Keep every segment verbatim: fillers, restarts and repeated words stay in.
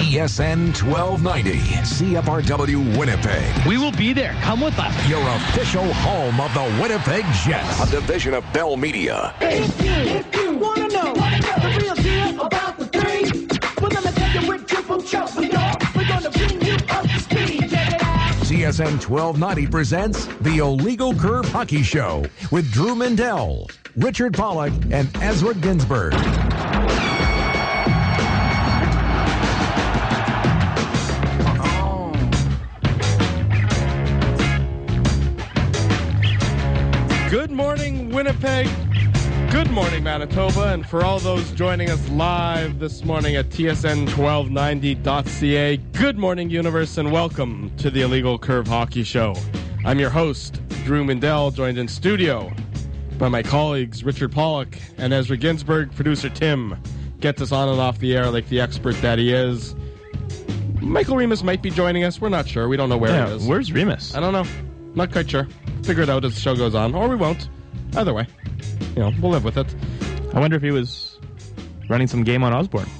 T S N twelve ninety, C F R W Winnipeg. We will be there. Come with us. Your official home of the Winnipeg Jets. A division of Bell Media. If you, if you want to know the real deal about the three, we're going to take you with triple choke. We know we're going to bring you up to speed. Check it out. T S N twelve ninety presents The Illegal Curve Hockey Show with Drew Mindell, Richard Pollock, and Ezra Ginsburg. Good morning, Winnipeg. Good morning, Manitoba. And for all those joining us live this morning at T S N twelve ninety dot C A, good morning, universe, and welcome to the Illegal Curve Hockey Show. I'm your host, Drew Mindell, joined in studio by my colleagues, Richard Pollock and Ezra Ginsburg. Producer Tim gets us on and off the air like the expert that he is. Michael Remus might be joining us. We're not sure. We don't know where Yeah, he is. where's Remus? I don't know. Not quite sure. Figure it out as the show goes on, or we won't. Either way, you know, we'll live with it. I wonder if he was running some game on Osborne.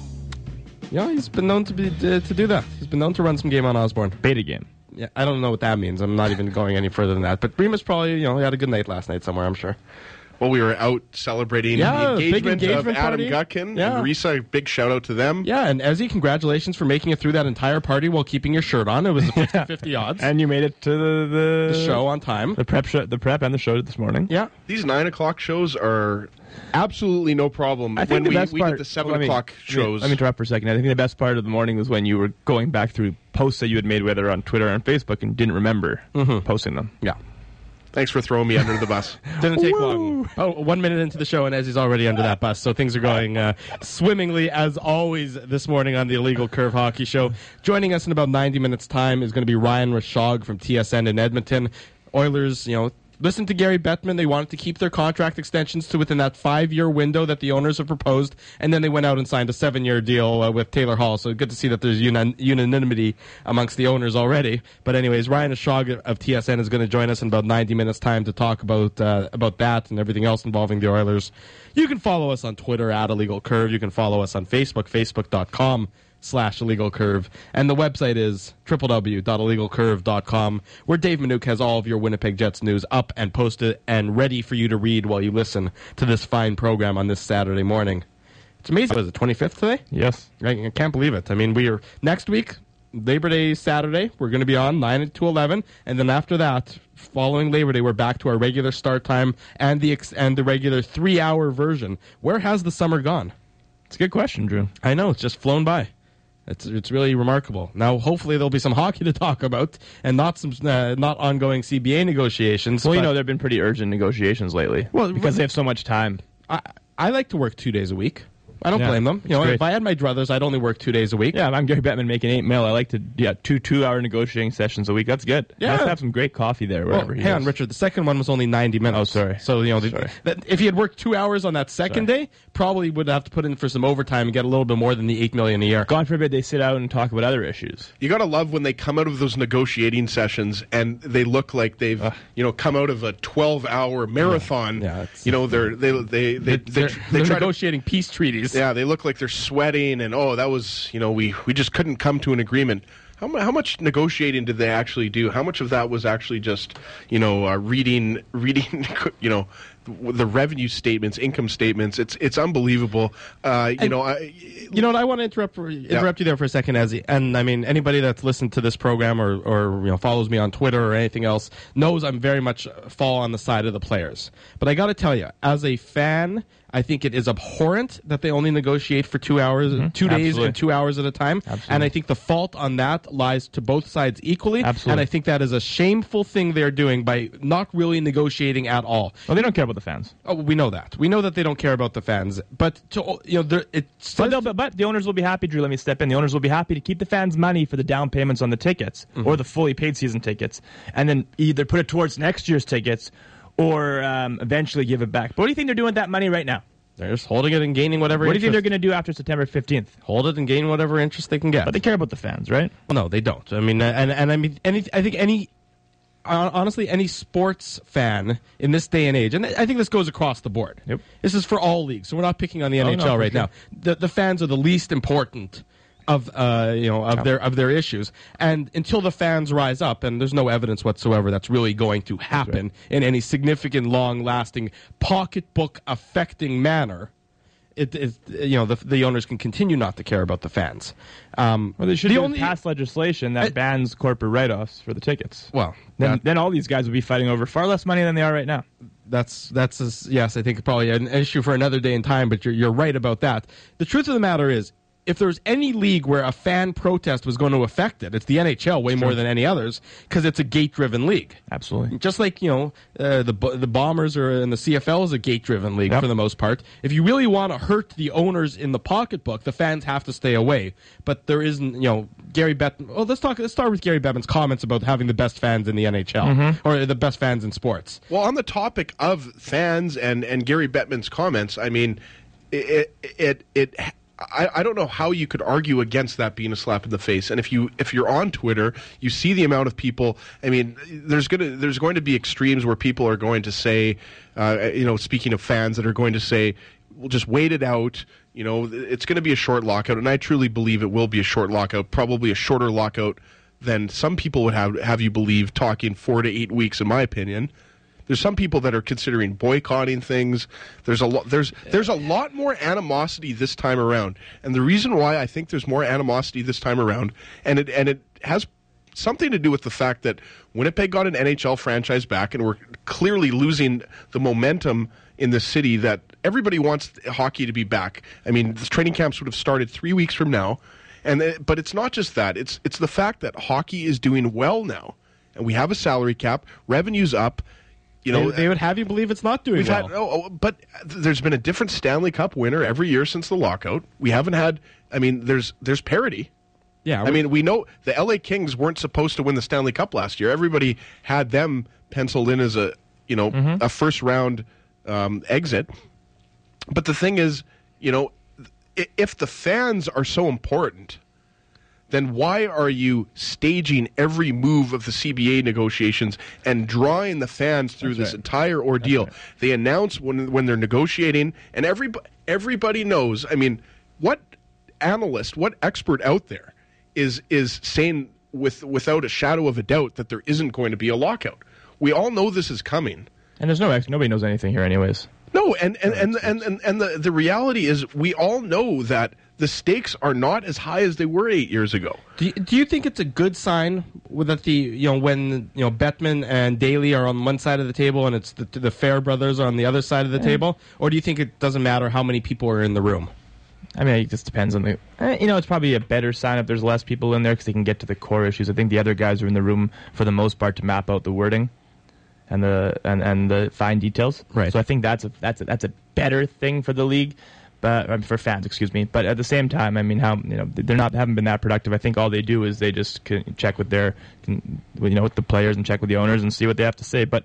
Yeah, he's been known to be to, to do that. He's been known to run some game on Osborne. Beta game. Yeah, I don't know what that means. I'm not even going any further than that. But Remus probably, you know, he had a good night last night somewhere, I'm sure. Well, we were out celebrating Yeah, the big engagement, engagement of Adam party. Gutkin Yeah. and Risa. Big shout out to them. Yeah, and Ezzy, congratulations for making it through that entire party while keeping your shirt on. It was a fifty-fifty odds. And you made it to the the, The show on time. the prep show, the prep and the show this morning. Yeah. These nine o'clock shows are absolutely no problem. I think when the we, best we part. did the seven let me- o'clock let me- shows. Let me interrupt for a second. I think the best part of the morning was when you were going back through posts that you had made, whether on Twitter or on Facebook, and didn't remember posting them. Yeah. Thanks for throwing me under the bus. Didn't take long. Oh, one minute into the show, and Ezzy's already under that bus, so things are going uh, swimmingly, as always, this morning on the Illegal Curve Hockey Show. Joining us in about ninety minutes' time is going to be Ryan Rashog from T S N in Edmonton. Oilers, you know, listen to Gary Bettman. They wanted to keep their contract extensions to within that five-year window that the owners have proposed, and then they went out and signed a seven-year deal uh, with Taylor Hall. So good to see that there's uni- unanimity amongst the owners already. But anyways, Ryan Rashog of T S N is going to join us in about ninety minutes' time to talk about uh, about that and everything else involving the Oilers. You can follow us on Twitter at Illegal Curve. You can follow us on Facebook, facebook.com slash illegal curve, and the website is w w w dot illegal curve dot com, where Dave Minuk has all of your Winnipeg Jets news up and posted and ready for you to read while you listen to this fine program on this Saturday morning. It's amazing. Was it twenty-fifth today? Yes. I, I can't believe it. I mean, we are next week, Labor Day Saturday, we're going to be on nine to eleven, and then after that, following Labor Day, we're back to our regular start time and the ex- and the regular three-hour version. Where has the summer gone? It's a good question, Drew. I know, it's just flown by. It's it's really remarkable. Now, hopefully, there'll be some hockey to talk about, and not some uh, not ongoing C B A negotiations. Well, you but know, there have been pretty urgent negotiations lately. Well, because they have so much time. I I like to work two days a week. I don't Yeah, blame them. You know, it's great. if I had my druthers, I'd only work two days a week. Yeah, if I'm Gary Bettman making eight mil. I like to yeah two two-hour negotiating sessions a week. That's good. Yeah. Nice to have some great coffee there Well, wherever he hang is. on, Richard. The second one was only ninety minutes. Oh, sorry. So, you know, the, Sorry. that, if he had worked two hours on that second Sorry. day, probably would have to put in for some overtime and get a little bit more than the eight million dollars a year. God forbid they sit out and talk about other issues. You gotta love when they come out of those negotiating sessions and they look like they've, Ugh. you know, come out of a twelve-hour marathon. Yeah, it's- you know, they're they they they they, They're, they, they're try to. negotiating peace treaties. Yeah, they look like they're sweating, and oh, that was, you know, we, we just couldn't come to an agreement. How, mu- how much negotiating did they actually do? How much of that was actually just, you know, uh, reading, reading, you know, the revenue statements, income statements? It's it's unbelievable. Uh, you And- know, I, You know what? I want to interrupt interrupt you there for a second, Ezzy. And I mean, anybody that's listened to this program or, or you know follows me on Twitter or anything else knows I'm very much fall on the side of the players. But I got to tell you, as a fan, I think it is abhorrent that they only negotiate for two hours, two days, Absolutely. and two hours at a time. Absolutely. And I think the fault on that lies to both sides equally. Absolutely. And I think that is a shameful thing they're doing by not really negotiating at all. Well, they don't care about the fans. Oh, we know that. We know that they don't care about the fans. But to you know, there, it But, says they'll- but, but the owners will be happy, Drew, let me step in. The owners will be happy to keep the fans' money for the down payments on the tickets or the fully paid season tickets, and then either put it towards next year's tickets or um, eventually give it back. But what do you think they're doing with that money right now? they're just holding it and gaining whatever What do you think they're interest. going to do after September fifteenth? Hold it and gain whatever interest they can get. But they care about the fans, right? No, they don't. I mean, and and I mean, any, I think any, hon- honestly, any sports fan in this day and age, and I think this goes across the board. Yep. This is for all leagues, so we're not picking on the Oh, N H L no, for right sure. now. The the fans are the least important of uh, you know of their of their issues, and until the fans rise up, and there's no evidence whatsoever that's really going to happen right. in any significant, long-lasting, pocketbook affecting manner. It is, you know, the, the owners can continue not to care about the fans. Um, well, they should the the only, pass legislation that I, bans corporate write-offs for the tickets. Well, then, that, then all these guys would be fighting over far less money than they are right now. That's that's a, yes, I think probably an issue for another day in time. But you're you're right about that. The truth of the matter is, if there's any league where a fan protest was going to affect it, it's the N H L way more than any others because it's a gate-driven league. Absolutely. Just like, you know, uh, the the Bombers are and the C F L is a gate-driven league yep. for the most part. If you really want to hurt the owners in the pocketbook, the fans have to stay away. But there isn't, you know, Gary Bettman. Well, let's talk. Let's start with Gary Bettman's comments about having the best fans in the N H L mm-hmm. or the best fans in sports. Well, on the topic of fans and and Gary Bettman's comments, I mean, it it it. it I, I don't know how you could argue against that being a slap in the face. And if you if you're on Twitter, you see the amount of people. I mean, there's gonna there's going to be extremes where people are going to say, uh, you know, speaking of fans that are going to say, "We'll just wait it out." You know, it's going to be a short lockout, and I truly believe it will be a short lockout. Probably a shorter lockout than some people would have have you believe. Talking four to eight weeks, in my opinion. There's some people that are considering boycotting things. There's a lot. There's there's a lot more animosity this time around, and the reason why I think there's more animosity this time around, and it and it has something to do with the fact that Winnipeg got an N H L franchise back, and we're clearly losing the momentum in the city that everybody wants hockey to be back. I mean, the training camps would have started three weeks from now, and it, but it's not just that. It's it's the fact that hockey is doing well now, and we have a salary cap, revenue's up. You know, they, they would have you believe it's not doing we've well. Had, oh, but there's been a different Stanley Cup winner every year since the lockout. We haven't had. I mean, there's there's parity. Yeah, I mean, we know the L A Kings weren't supposed to win the Stanley Cup last year. Everybody had them penciled in as a you know mm-hmm. a first round um, exit. But the thing is, you know, if the fans are so important, then why are you staging every move of the C B A negotiations and drawing the fans through That's this right. entire ordeal? Right. They announce when when they're negotiating, and everybody, everybody knows. I mean, what analyst, what expert out there is is saying with without a shadow of a doubt that there isn't going to be a lockout? We all know this is coming. And there's no ex- nobody knows anything here anyways. No, and and, and, and, and, and the, the reality is we all know that the stakes are not as high as they were eight years ago. Do you, do you think it's a good sign that the you know when you know Bettman and Daly are on one side of the table and it's the, the Fair brothers are on the other side of the yeah. table, or do you think it doesn't matter how many people are in the room? I mean, it just depends on the. You know, it's probably a better sign if there's less people in there because they can get to the core issues. I think the other guys are in the room for the most part to map out the wording and the and, and the fine details. Right. So I think that's a that's a, that's a better thing for the league. But um, for fans, excuse me. But at the same time, I mean, how you know they're not haven't been that productive. I think all they do is they just can check with their, can, you know, with the players and check with the owners and see what they have to say. But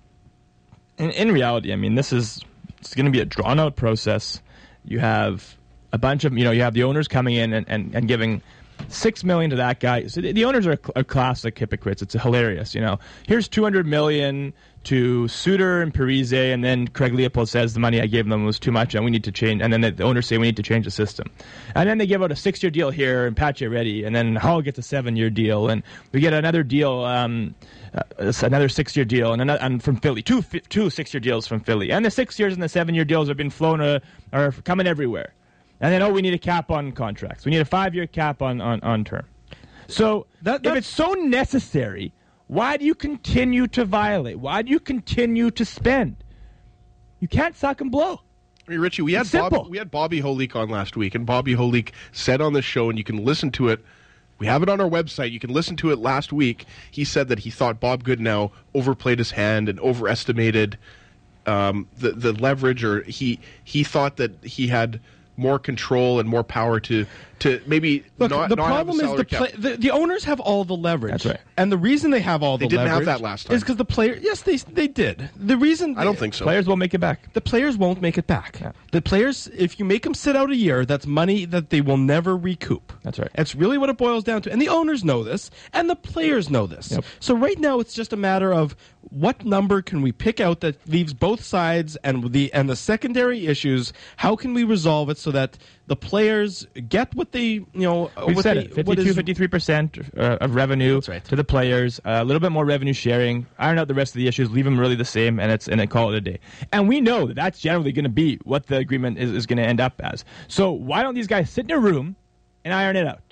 in, in reality, I mean, this is it's going to be a drawn out process. You have a bunch of you know you have the owners coming in and, and, and giving six million to that guy. So the, the owners are, are classic hypocrites. It's hilarious. You know, here's two hundred million to Suter and Parise, and then Craig Leopold says the money I gave them was too much, and we need to change. And then the, the owners say we need to change the system. And then they give out a six-year deal here, and Pache ready, and then Hull gets a seven-year deal, and we get another deal, um, uh, another six-year deal, and another and from Philly, two two six-year deals from Philly, and the six years and the seven-year deals have been flown, uh, are coming everywhere. And then, oh, we need a cap on contracts. We need a five-year cap on, on, on term. So that, if it's so necessary, why do you continue to violate? Why do you continue to spend? You can't suck and blow. I mean, Richie, we had Bob, we had Bobby Holik on last week, and Bobby Holik said on the show, and you can listen to it. We have it on our website. You can listen to it last week. He said that he thought Bob Goodenow overplayed his hand and overestimated um, the the leverage, or he he thought that he had more control and more power to to maybe Look, not, the not problem have a is the, play, the the owners have all the leverage. That's right. And the reason they have all they the didn't leverage have that last time. is because the players. Yes, they they did. The reason I don't think so. Players won't make it back. The players won't make it back. Yeah. The players, if you make them sit out a year, that's money that they will never recoup. That's right. That's really what it boils down to. And the owners know this, and the players know this. Yep. So right now, it's just a matter of what number can we pick out that leaves both sides and the and the secondary issues? How can we resolve it so that the players get what they, you know, We've what said they, it, what fifty-two, is, fifty-three percent uh, of revenue That's right. to the players, uh, a little bit more revenue sharing, iron out the rest of the issues, leave them really the same, and it's and then call it a day. And we know that that's generally going to be what the agreement is, is going to end up as. So why don't these guys sit in a room and iron it out?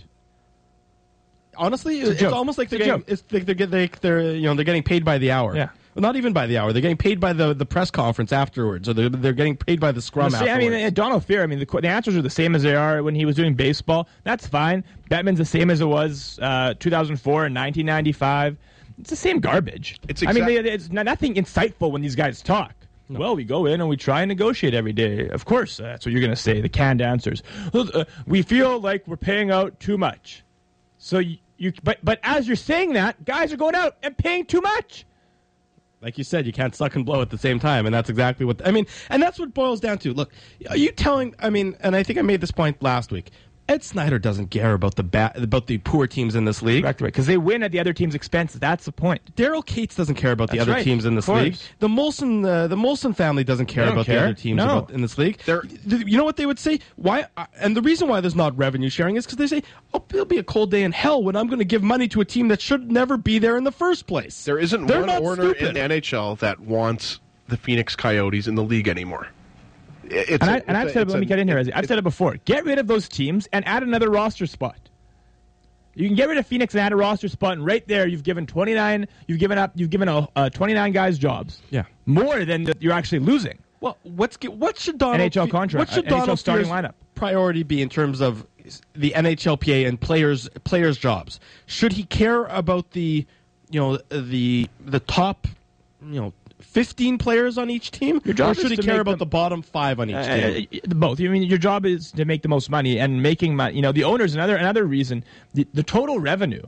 honestly, It's a it's, joke. almost like It's a they're getting, joke. it's like they're, get- they, they're you know they're getting paid by the hour. Yeah. Well, not even by the hour. They're getting paid by the, the press conference afterwards, or they're, they're getting paid by the scrum The same- I afterwards. mean, uh, Donald Fear, I mean, the, qu- the answers are the same as they are when he was doing baseball. That's fine. Batman's the same as it was uh, two thousand four and nineteen ninety-five. It's the same garbage. It's I mean, exact- they, it's not, nothing insightful when these guys talk. Well, we go in and we try and negotiate every day. Of course, uh, that's what you're going to say, the canned answers. Well, uh, we feel like we're paying out too much. So you, you but, but as you're saying that, guys are going out and paying too much. Like you said, you can't suck and blow at the same time, and that's exactly what I mean. And that's what it boils down to. Look, are you telling? I mean, and I think I made this point last week. Ed Snyder doesn't care about the ba- about the poor teams in this league. Correct, right? Because they win at the other team's expense. That's the point. Daryl Cates doesn't care about the That's other right. teams in this Of course. league. The Molson, uh, the Molson family doesn't care They don't about care. the other teams No. about, in this league. They're- Th- you know what they would say? Why? Uh, and the reason why there's not revenue sharing is because they say, "Oh, it'll be a cold day in hell when I'm going to give money to a team that should never be there in the first place." There isn't They're one not owner stupid. in the N H L that wants the Phoenix Coyotes in the league anymore. It's And, a- I, it's and I've a- said it, it's let me a- get in here. it- I've said it before. Get rid of those teams and add another roster spot. You can get rid of Phoenix and add a roster spot, and right there you've given twenty-nine. You've given up. You've given a, uh, twenty-nine guys jobs. Yeah. more than that you're actually losing. Well, what's ge- what should Donald N H L Fe- contract, What should N H L Donald starting Fear's lineup. priority be in terms of the N H L P A and players players' jobs? Should he care about the you know the the top you know fifteen players on each team, Your job or is should he to care make about them- the bottom five on each team? Uh, uh, both. I mean, your job is to make the most money, and making money. You know, the owners. Another another reason. The, the total revenue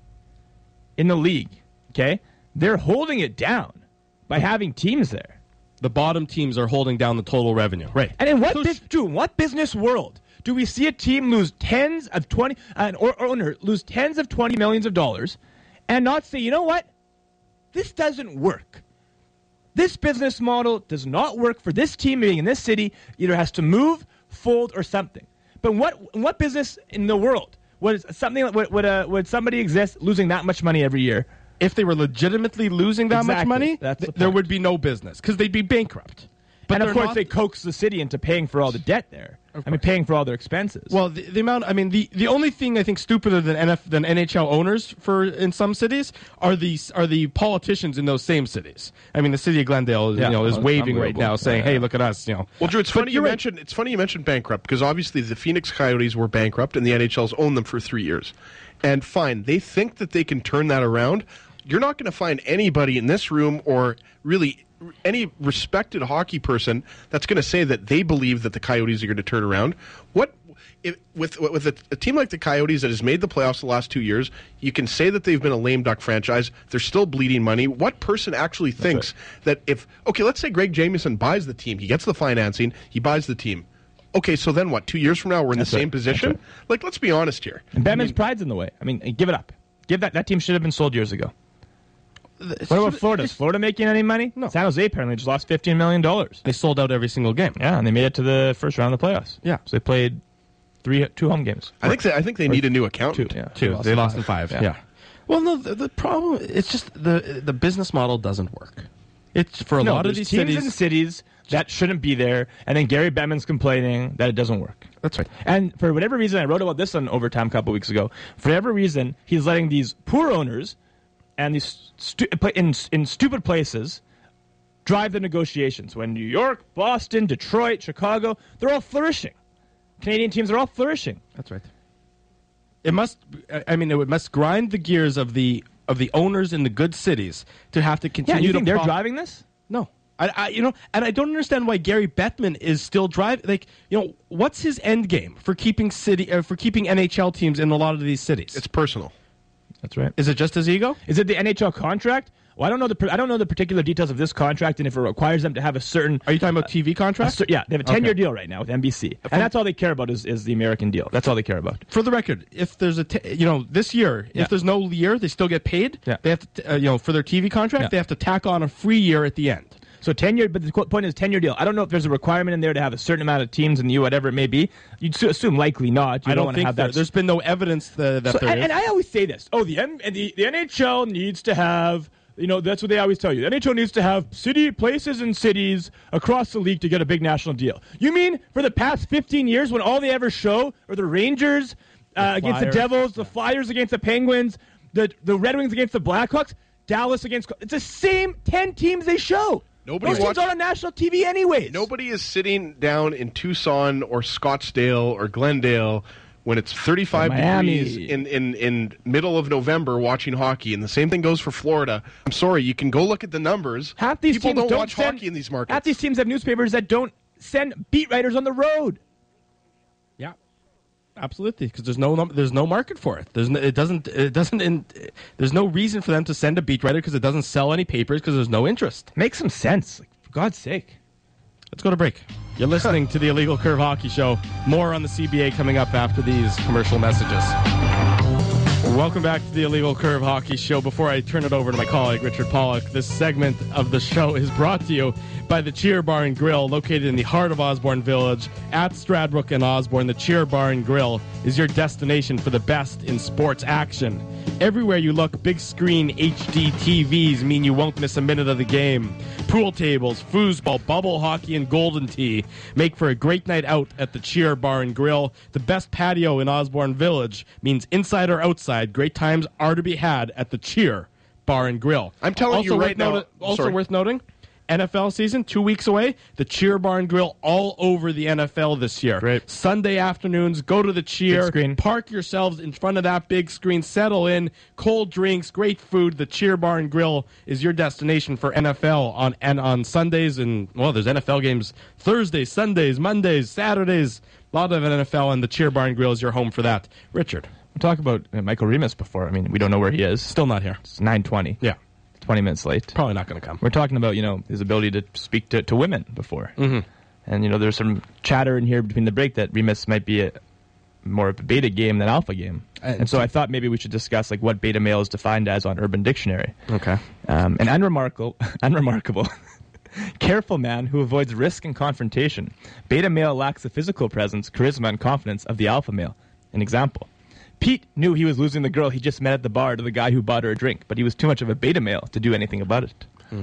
in the league. Okay, they're holding it down by having teams there. The bottom teams are holding down the total revenue. Right. And in what So bus- sh- Drew, in what business world do we see a team lose tens of twenty, an or, owner lose tens of twenty millions of dollars, and not say, you know what, this doesn't work. This business model does not work for this team being in this city. Either has to move, fold, or something. But what in what business in the world would something would would, uh, would somebody exist losing that much money every year? If they were legitimately losing that much Exactly. money, That's the th- there point. would be no business because they'd be bankrupt. But And of they're course, not- they coax the city into paying for all the debt there. I mean, paying for all their expenses. Well, the, the amount. I mean, the, the only thing I think stupider than N F than N H L owners for in some cities are the are the politicians in those same cities. I mean, the city of Glendale, Yeah. you know, is Well, waving right unbelievable. now, saying, Yeah. "Hey, look at us," you know. Well, Drew, it's But funny you you're right. mentioned it's funny you mentioned bankrupt because obviously the Phoenix Coyotes were bankrupt and the N H L's owned them for three years. And fine, they think that they can turn that around. You're not going to find anybody in this room or really any respected hockey person that's going to say that they believe that the Coyotes are going to turn around. What if, with with a, a team like the Coyotes that has made the playoffs the last two years, you can say that they've been a lame duck franchise. They're still bleeding money. What person actually thinks that if okay, let's say Greg Jamieson buys the team, he gets the financing, he buys the team. Okay, so then what? Two years from now, we're in That's the right. same position. That's Like, let's be honest here. and Batman's pride's in the way. I mean, give it up. Give that that team should have been sold years ago. What about Florida? Is Florida making any money? No. San Jose apparently just lost fifteen million dollars. They sold out every single game. Yeah, and they made it to the first round of the playoffs. Yeah. So they played three, two home games. I think they, I think they need a new Two. accountant. Yeah. Two. They lost in five. Yeah. Yeah. Well, no. The, the problem it's just the the business model doesn't work. It's for a No, lot of there's these teams cities. in cities that shouldn't be there, and then Gary Bettman's complaining that it doesn't work. That's right. And for whatever reason, I wrote about this on Overtime a couple weeks ago. For whatever reason, he's letting these poor owners and these stu- in in stupid places drive the negotiations. When New York, Boston, Detroit, Chicago, they're all flourishing. Canadian teams are all flourishing. That's right. It must. I mean, it must grind the gears of the of the owners in the good cities to have to Yeah, continue you to think they're prop- driving this? No. I, I, you know, and I don't understand why Gary Bettman is still driving. Like, you know, what's his end game for keeping city uh, for keeping N H L teams in a lot of these cities? It's personal. That's right. Is it just his ego? Is it the N H L contract? Well, I don't know the I don't know the particular details of this contract and if it requires them to have a certain. Are you talking about T V contract? cer- yeah, they have a ten-year Okay. deal right now with N B C, and that's all they care about is, is the American deal. That's all they care about. For the record, if there's a, t- you know, this year, Yeah. if there's no year, they still get paid. Yeah. They have to, t- uh, you know, for their T V contract, Yeah. they have to tack on a free year at the end. So ten-year, but the qu- point is ten-year deal. I don't know if there's a requirement in there to have a certain amount of teams in the U, whatever it may be. You'd su- assume likely not. You I don't want to think have there, that. there's been no evidence that, that So, there and, is. and I always say this. Oh, the, M- and the the N H L needs to have. You know, that's what they always tell you. The N H L needs to have city places and cities across the league to get a big national deal. You mean for the past fifteen years when all they ever show are the Rangers uh, against the Flyers. Devils, the Flyers against the Penguins, the the Red Wings against the Blackhawks, Dallas against... It's the same ten teams they show. Nobody Those teams watch- are on national T V anyways. Nobody is sitting down in Tucson or Scottsdale or Glendale when it's thirty-five Or Miami. degrees in, in, in middle of November watching hockey. And the same thing goes for Florida. I'm sorry, you can go look at the numbers. Half these People teams don't, watch send, hockey in these markets. Half these teams have newspapers that don't send beat writers on the road. Yeah, absolutely. Because there's no num- there's no market for it. There's no, it doesn't it doesn't in, there's no reason for them to send a beat writer because it doesn't sell any papers because there's no interest. Make some sense. Like, for God's sake. Let's go to break. You're listening to the Illegal Curve Hockey Show. More on the C B A coming up after these commercial messages. Welcome back to the Illegal Curve Hockey Show. Before I turn it over to my colleague, Richard Pollock, this segment of the show is brought to you by the Cheer Bar and Grill, located in the heart of Osborne Village at Stradbrook and Osborne. The Cheer Bar and Grill is your destination for the best in sports action. Everywhere you look, big screen H D T Vs mean you won't miss a minute of the game. Pool tables, foosball, bubble hockey, and golden tee make for a great night out at the Cheer Bar and Grill. The best patio in Osborne Village means inside or outside, great times are to be had at the Cheer Bar and Grill. I'm telling also you worth right now- noti- also sorry. worth noting, N F L season, two weeks away. The Cheer Bar and Grill all over the N F L this year. Great. Sunday afternoons, go to the Cheer. Big screen. Park yourselves in front of that big screen. Settle in. Cold drinks, great food. The Cheer Bar and Grill is your destination for N F L on and on Sundays. And, well, there's N F L games Thursdays, Sundays, Mondays, Saturdays. A lot of N F L, and the Cheer Bar and Grill is your home for that. Richard. We talked about uh, Michael Remus before. I mean, we don't know where he is. Still not here. It's nine twenty. Yeah. twenty minutes late. Probably not going to come. We're talking about, you know, his ability to speak to, to women before. Mm-hmm. And, you know, there's some chatter in here between the break that Remus might be a, more of a beta game than alpha game. Uh, and so I thought maybe we should discuss, like, what beta male is defined as on Urban Dictionary. Okay. Um, an unremarkable, unremarkable, careful man who avoids risk and confrontation. Beta male lacks the physical presence, charisma, and confidence of the alpha male. An example. Pete knew he was losing the girl he just met at the bar to the guy who bought her a drink, but he was too much of a beta male to do anything about it.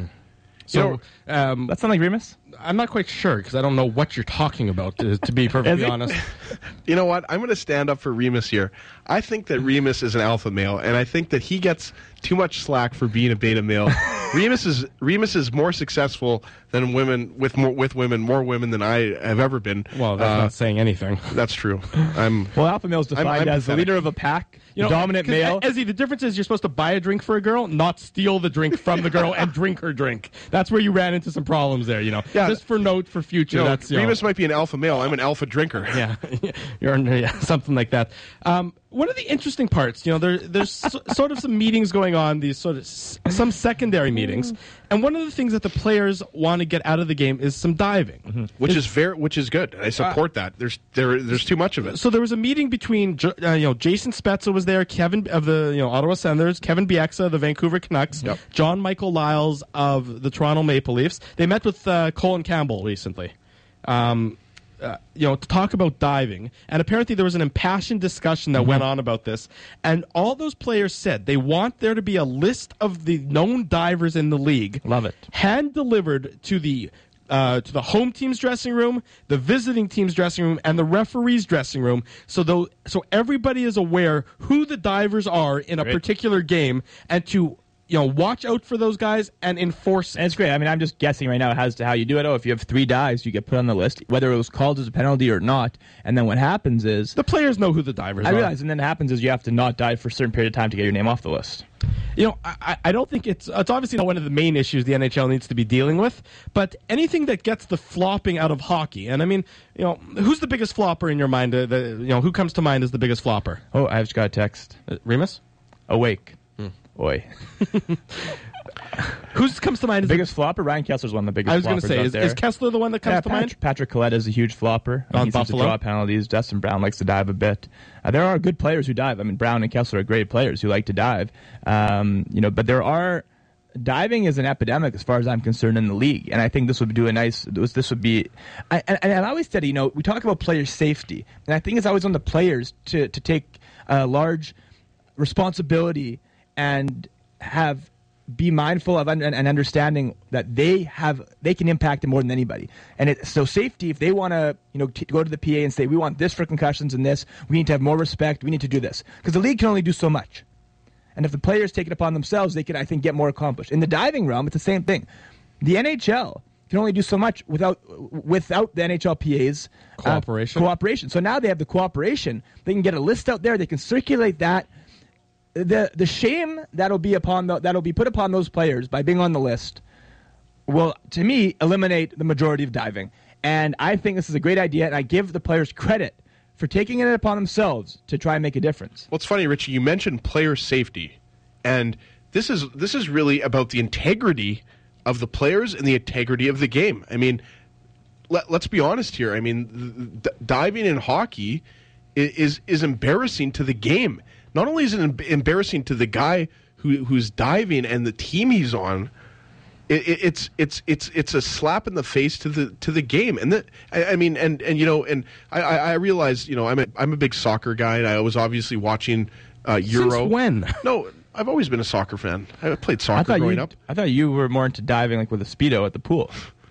So, um, That sound like Remus? I'm not quite sure because I don't know what you're talking about, to, to be perfectly Is he? honest. You know what? I'm going to stand up for Remus here. I think that Remus is an alpha male, and I think that he gets too much slack for being a beta male. Remus is Remus is more successful than women with more with women, more women than I have ever been. Well, that's Uh, not saying anything. that's true. I'm Well, alpha male is defined I'm as the pathetic. leader of a pack, dominant 'cause, male. Ezzy, the difference is you're supposed to buy a drink for a girl, not steal the drink from the girl and drink her drink. That's where you ran into some problems there, you know. Yeah. Just for note for future. you know, that's you know, Remus might be an alpha male. I'm an alpha drinker. yeah, you're yeah, something like that. Um, one of the interesting parts, you know, there, there's so, sort of some meetings going on, these sort of s- some secondary meetings, and one of the things that the players want to get out of the game is some diving. Which is very, which is good. I support that. There's there there's too much of it. So there was a meeting between Jo- uh, you know Jason Spezza was there, Kevin of the you know Ottawa Senators, Kevin Bieksa of the Vancouver Canucks, Yep. John Michael Lyles of the Toronto Maple Leafs. They met with uh, Colin Campbell recently. Um, uh, you know, to talk about diving, and apparently there was an impassioned discussion that went on about this. And all those players said they want there to be a list of the known divers in the league. Love it. Hand delivered to the uh, to the home team's dressing room, the visiting team's dressing room, and the referee's dressing room. So though, so everybody is aware who the divers are in a Great. particular game, and to you know watch out for those guys and enforce. And it's great. I mean, I'm just guessing right now as to how you do it. Oh, if you have three dives, you get put on the list, whether it was called as a penalty or not. And then what happens is, The players know who the divers I are. realize, and then what happens is you have to not dive for a certain period of time to get your name off the list. You know, I, I don't think it's it's obviously not one of the main issues the N H L needs to be dealing with, but anything that gets the flopping out of hockey, and I mean, you know, who's the biggest flopper in your mind? Uh, the, you know, who comes to mind as the biggest flopper? Oh, I just got a text. Uh, Remus? Awake. Oi. Who comes to mind? As Biggest flopper? Ryan Kessler's one of the biggest I was going to say, is, is Kessler the one that comes yeah, to Patrick, mind? Patrick Collette is a huge flopper. On he Buffalo? seems to draw penalties. Dustin Brown likes to dive a bit. Uh, there are good players who dive. I mean, Brown and Kessler are great players who like to dive. Um, you know, but there are diving is an epidemic as far as I'm concerned in the league, and I think this would do a nice. This would be, I, and, and I always said, you know, we talk about player safety, and I think it's always on the players to to take a large responsibility and have. Be mindful of and, and understanding that they have they can impact it more than anybody. And it, so safety, if they want to, you know, t- go to the P A and say we want this for concussions and this, we need to have more respect. We need to do this because the league can only do so much. And if the players take it upon themselves, they can, I think, get more accomplished. In the diving realm, it's the same thing. The N H L can only do so much without without the N H L P A's cooperation. Uh, cooperation. So now they have the cooperation. They can get a list out there. They can circulate that. The the shame that'll be upon the, that'll be put upon those players by being on the list will, to me, eliminate the majority of diving. And I think this is a great idea, and I give the players credit for taking it upon themselves to try and make a difference. Well, it's funny, Richie. You mentioned player safety, and this is this is really about the integrity of the players and the integrity of the game. I mean, let, let's be honest here. I mean, d- diving in hockey is, is is embarrassing to the game. Not only is it em- embarrassing to the guy who who's diving and the team he's on, it, it, it's it's it's it's a slap in the face to the to the game. And that I, I mean, and, and you know, and I, I, I realize, you know, I'm a I'm a big soccer guy, and I was obviously watching uh, Euro. Since when? No, I've always been a soccer fan. I played I soccer thought growing you, up. I thought you were more into diving, like with a Speedo at the pool.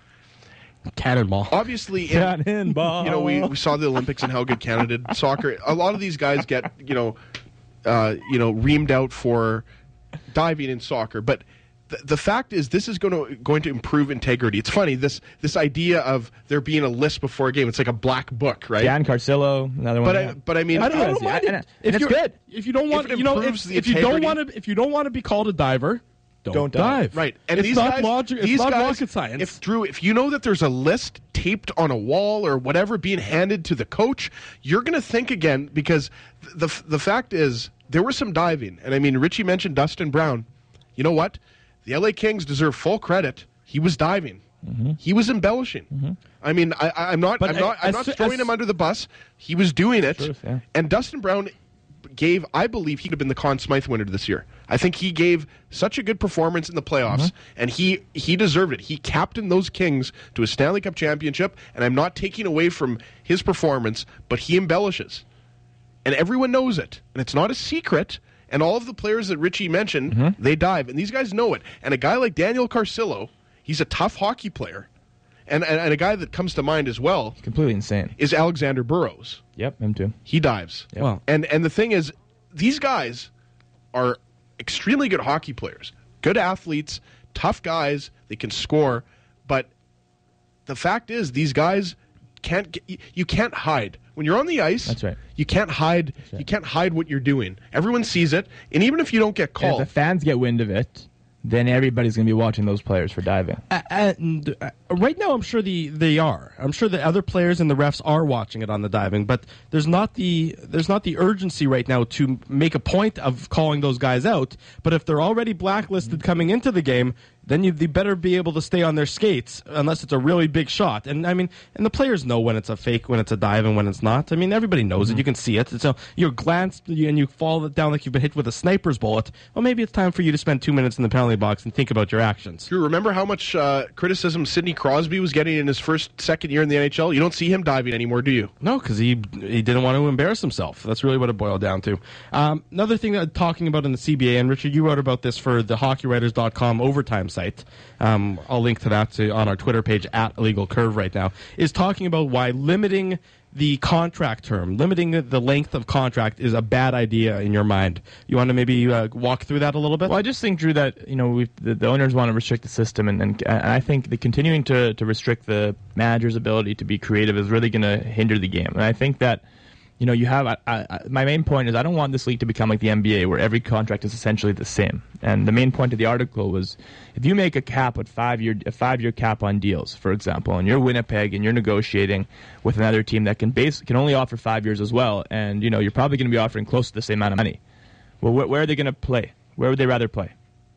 Cannonball. Obviously, in, Cannonball. you know, we, we saw the Olympics and how good Canada did soccer. A lot of these guys get, you know, uh, you know, reamed out for diving in soccer. But th- the fact is, this is going to going to improve integrity. It's funny, this this idea of there being a list before a game. It's like a black book, right? Dan Carcillo, another one. But I, yeah. but I mean, I don't, I don't Yeah, mind and- it. and If it's you're good. If you don't want, it you know, improves if, the if you don't integrity- want to, if you don't want to be called a diver, don't, Don't dive. dive. Right, and it's these not guys, logic. It's these not guys, rocket science. If Drew, if you know that there's a list taped on a wall or whatever being handed to the coach, you're going to think again, because the the fact is there was some diving, and I mean Richie mentioned Dustin Brown. You know what? The L A Kings deserve full credit. He was diving. Mm-hmm. He was embellishing. Mm-hmm. I mean, I, I'm not. But I'm not. I'm as- not throwing as- him under the bus. He was doing it, Truth, yeah. and Dustin Brown gave, I believe he could have been the Conn Smythe winner this year. I think he gave such a good performance in the playoffs, Mm-hmm. and he he deserved it. He captained those Kings to a Stanley Cup championship, and I'm not taking away from his performance, but he embellishes. And everyone knows it, and it's not a secret. And all of the players that Richie mentioned, Mm-hmm. they dive, and these guys know it. And a guy like Daniel Carcillo, he's a tough hockey player. And, and, and a guy that comes to mind as well Completely insane. is Alexander Burrows. Yep, him too. He dives. Yep. Well, And and the thing is, these guys are extremely good hockey players, good athletes, tough guys. They can score, but the fact is, these guys can't. Get, you can't hide when you're on the ice. That's right. You can't hide. right. You can't hide what you're doing. Everyone sees it, and even if you don't get And called, if the fans get wind of it, then everybody's going to be watching those players for diving. Uh, and uh, right now, I'm sure the they are. I'm sure the other players and the refs are watching it on the diving, but there's not the there's not the urgency right now to make a point of calling those guys out. But if they're already blacklisted coming into the game, then you they better be able to stay on their skates unless it's a really big shot. And I mean, and the players know when it's a fake, when it's a dive, and when it's not. I mean, everybody knows it. You can see it. So you glance and you fall down like you've been hit with a sniper's bullet. Well, maybe it's time for you to spend two minutes in the penalty box and think about your actions. you remember how much uh, criticism Sidney Crosby was getting in his first, second year in the N H L? You don't see him diving anymore, do you? No, because he he didn't want to embarrass himself. That's really what it boiled down to. Um, another thing that I'm talking about in the C B A, and Richard, you wrote about this for the hockey writers dot com overtime site. Um, I'll link to that to, on our Twitter page at Illegal Curve right now, is talking about why limiting the contract term, limiting the length of contract is a bad idea in your mind. You want to maybe uh, walk through that a little bit? Well, I just think, Drew, that you know we've, the, the owners want to restrict the system, and, and, and I think the continuing to, to restrict the manager's ability to be creative is really going to hinder the game. And I think that you know you have I, I, my main point is I don't want this league to become like the N B A where every contract is essentially the same. And the main point of the article was if you make a cap with five year a five year cap on deals, for example, and you're Winnipeg and you're negotiating with another team that can base can only offer five years as well, and you know you're probably going to be offering close to the same amount of money. Well, wh- where are they going to play? where would they rather play?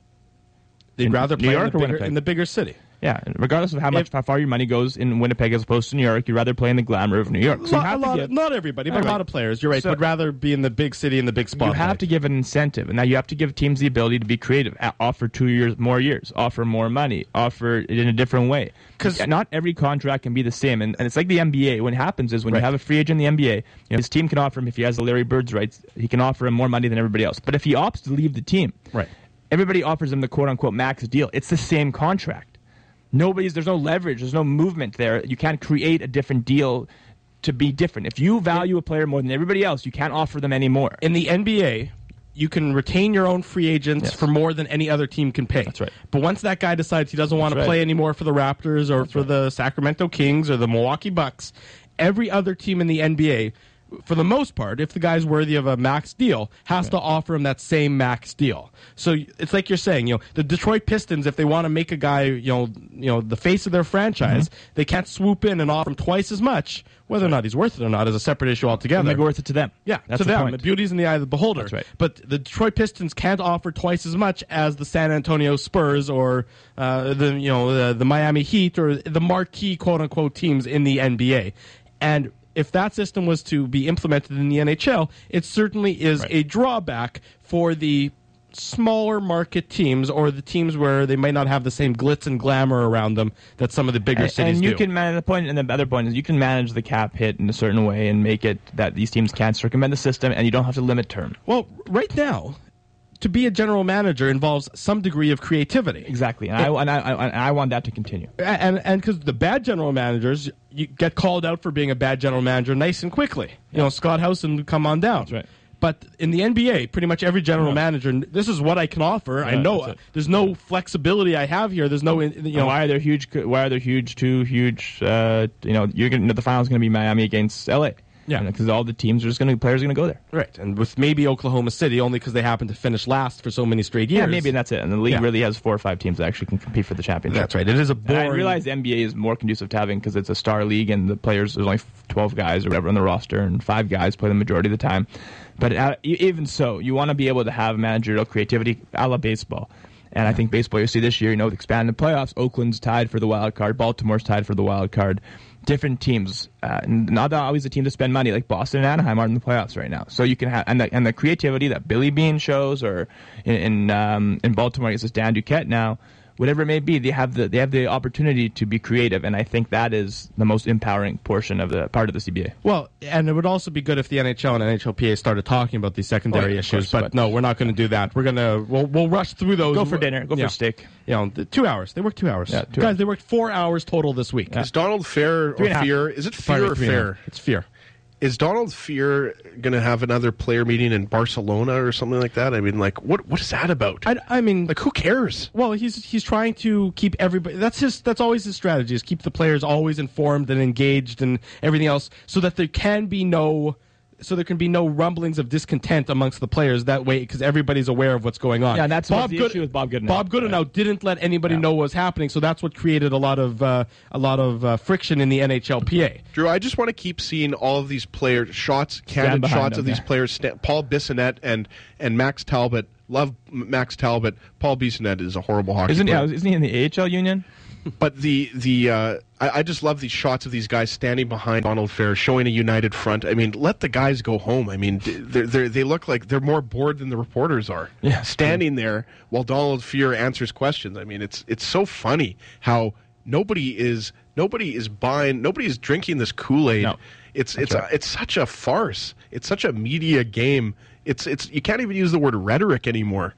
They'd In rather New play York in, the or bigger, Winnipeg? in the bigger city. Yeah, regardless of how much If- how far your money goes in Winnipeg as opposed to New York, you'd rather play in the glamour of New York. So you Lot- a have to lot, give, not everybody, but All a right. lot of players. You're right. So- would rather be in the big city in the big you spotlight. have to give an incentive, and now you have to give teams the ability to be creative. A- Offer two years, more years, offer more money, offer it in a different way. 'Cause- Not every contract can be the same, and, and it's like the N B A. What happens is when Right. you have a free agent in the N B A, you know, his team can offer him, if he has the Larry Bird's rights, he can offer him more money than everybody else. But if he opts to leave the team, Right. everybody offers him the quote unquote max deal. It's the same contract. Nobody's there's no leverage, there's no movement there. You can't create a different deal to be different. If you value a player more than everybody else, you can't offer them any more. In the N B A, you can retain your own free agents Yes. for more than any other team can pay. That's right. But once that guy decides he doesn't want to That's right. play anymore for the Raptors or for the Sacramento Kings or the Milwaukee Bucks, every other team in the N B A, for the most part, if the guy's worthy of a max deal, has to offer him that same max deal. So it's like you're saying, you know, the Detroit Pistons, if they want to make a guy, you know, you know, the face of their franchise, Mm-hmm. they can't swoop in and offer him twice as much. Whether or not he's worth it or not is a separate issue altogether. And make it worth it to them. Yeah, that's to the them. point. The beauty's in the eye of the beholder. That's right. But the Detroit Pistons can't offer twice as much as the San Antonio Spurs or uh, the you know the, the Miami Heat or the marquee quote unquote teams in the N B A. And if that system was to be implemented in the N H L, it certainly is Right. a drawback for the smaller market teams or the teams where they might not have the same glitz and glamour around them that some of the bigger and, cities and you do. can manage the point, and the other point is you can manage the cap hit in a certain way and make it that these teams can't circumvent the system, and you don't have to limit term. well, right now, to be a general manager involves some degree of creativity. Exactly, and I and I, I, and I want that to continue. and and because the bad general managers, you get called out for being a bad general manager nice and quickly. You know, Scott Housen would come on down. That's right. But in the N B A, pretty much every general Yeah. manager, and this is what I can offer. I Yeah, know that's it. there's no flexibility I have here. There's no, you You know, know, why are there huge? Why are there huge? Two huge. Uh, you know, you're gonna the finals going to be Miami against L A. Yeah. because all the teams are just going to players are going to go there. right, and with maybe Oklahoma City only because they happen to finish last for so many straight years. Yeah, maybe that's it. And the league Yeah. really has four or five teams that actually can compete for the championship. That's right. It is a And boring. I realize the N B A is more conducive to having because it's a star league and the players there's only twelve guys or whatever on the roster and five guys play the majority of the time. But uh, e- even so, you want to be able to have managerial creativity a la baseball. And I think baseball you see this year, you know, with expanded playoffs, Oakland's tied for the wild card, Baltimore's tied for the wild card. Different teams, uh, not always a team to spend money like Boston and Anaheim are in the playoffs right now. So you can have and the, and the creativity that Billy Bean shows, or in in, um, in Baltimore it's just Dan Duquette now. Whatever it may be, they have the they have the opportunity to be creative, and I think that is the most empowering portion of the part of the C B A. Well, and it would also be good if the N H L and N H L P A started talking about these secondary Oh, yeah, of issues. course, but, but- no, we're not going to do that. We're going to we'll we'll rush through those. Go for dinner, go Yeah. for steak. You know, the two hours. They worked two hours. Yeah, two Guys, hours. they worked four hours total this week. Is Donald Fair Three or and a half. Fear? Is it Pardon Fear me, or three and a Fair? half. It's fear. Is Donald Fear going to have another player meeting in Barcelona or something like that? I mean, like, what what is that about? I, I mean, like, who cares? well, he's he's trying to keep everybody. That's his. That's always his strategy: is keep the players always informed and engaged and everything else, so that there can be no, so there can be no rumblings of discontent amongst the players. That way, because everybody's aware of what's going on. Yeah, and that's what's the issue with Bob Goodenow. Bob Goodenow didn't let anybody Yeah. know what was happening, so that's what created a lot of uh, a lot of uh, friction in the N H L P A. Drew, I just want to keep seeing all of these players, shots, candid behind shots them, of these yeah. players. Sta- Paul Bissonnette and, and Max Talbot. Love M- Max Talbot. Paul Bissonnette is a horrible hockey Isn't, player. yeah, isn't he in the A H L union? But the the uh, I, I just love these shots of these guys standing behind Donald Fair, showing a united front. I mean, let the guys go home. I mean, they they look like they're more bored than the reporters are. Yeah. standing there while Donald Fair answers questions. I mean, it's it's so funny how nobody is nobody is buying, nobody is drinking this Kool-Aid. No. It's it's right. a, it's such a farce. It's such a media game. It's it's you can't even use the word rhetoric anymore.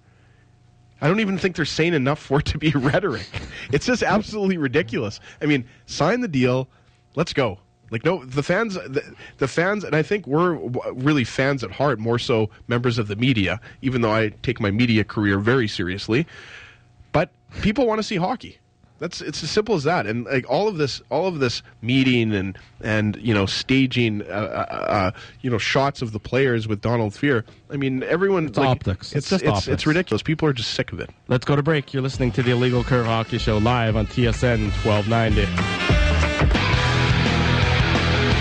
I don't even think they're saying enough for it to be rhetoric. It's just absolutely ridiculous. I mean, sign the deal. Let's go. Like, no, the fans, the, the fans, and I think we're w- really fans at heart, more so members of the media, even though I take my media career very seriously. But people want to see hockey. That's it's as simple as that. And like all of this, all of this meeting and and you know staging, uh, uh, uh, you know shots of the players with Donald Fear. I mean, everyone. It's optics. It's It's just it's, optics. it's ridiculous. People are just sick of it. Let's go to break. You're listening to the Illegal Curve Hockey Show live on T S N twelve ninety.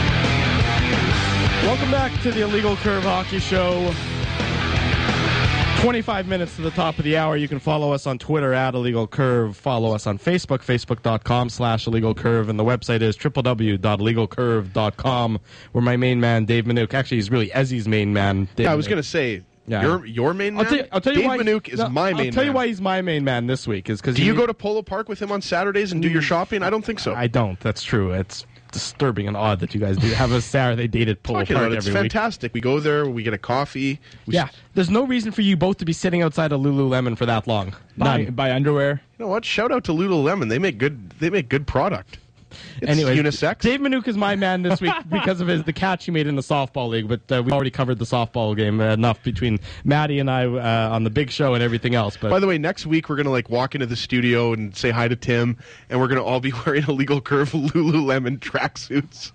Welcome back to the Illegal Curve Hockey Show. twenty-five minutes to the top of the hour. You can follow us on Twitter at Illegal Curve. Follow us on Facebook, facebook.com slash Illegal Curve. And the website is w w w dot illegal curve dot com, where my main man, Dave Manouk, actually, he's really Ezzy's main man. Dave Yeah, I was Manouk. going to say, Yeah. your your main man? I'll tell you, I'll tell you Dave why Manouk is no, my main I'll tell you man. why he's my main man this week. Is because Do you go to Polo Park with him on Saturdays and do your shopping? I don't think so. I don't. That's true. It's disturbing and odd that you guys do have a Saturday date at Polo Talking Park about it, it's every week. fantastic. We go there, we get a coffee. We Yeah, there's no reason for you both to be sitting outside of Lululemon for that long. Buy, None. buy underwear. You know what? Shout out to Lululemon. They make good. They make good product. It's Anyway, unisex. Dave Manouk is my man this week because of his the catch he made in the softball league. But uh, we've already covered the softball game uh, enough between Maddie and I uh, on the big show and everything else. But By the way, next week we're gonna like walk into the studio and say hi to Tim, and we're gonna all be wearing Illegal Curve Lululemon tracksuits.